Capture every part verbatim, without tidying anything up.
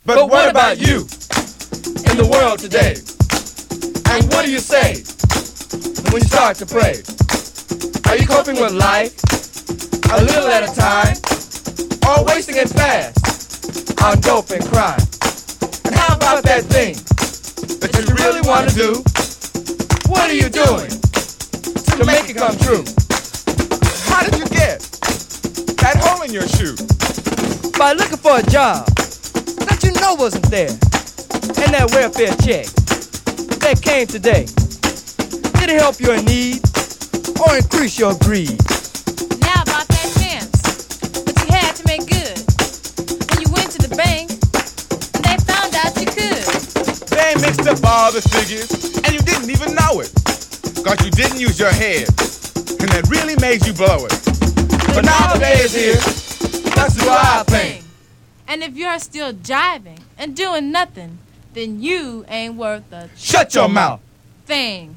But, but what about you in the world today? And what do you say when you start to pray? Are you coping with life a little at a time, or wasting it fast on dope and crime? And how about that thing that you really want to do? What are you doing to make it come true? How did you get that hole in your shoe? By looking for a job that you know wasn't there, and that welfare check that came today. Did it help your need or increase your greed? Now about that chance that you had to make good. When you went to the bank, they found out you could. They mixed up all the figures, and you didn't even know it. Cause you didn't use your head, and that really made you blow it. But now the day is here, let's do our thing. And if you're still jiving and doing nothing, then you ain't worth a shut your mouth thing.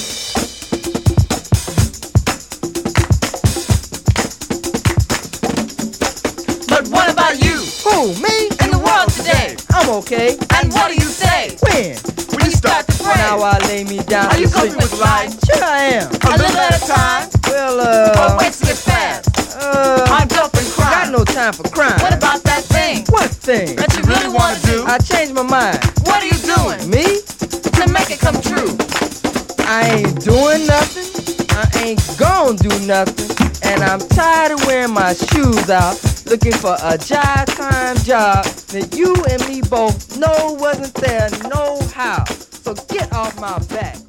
But what about you? Who, me? In the world today? I'm okay. And what do you say? When? When you start to pray. Now I lay me down. Are you coping with life? Sure I am. A little at a time? Well, uh... or wasting it fast? Uh... on dope and crime? Got no time for crime. What about that thing? What thing? That you really want to do? I changed my mind. What are you doing? Me? To make it come true. I ain't doing nothing. I ain't gonna do nothing. And I'm tired of wearing my shoes out, looking for a jive time job that you and me both know wasn't there no how. So get off my back.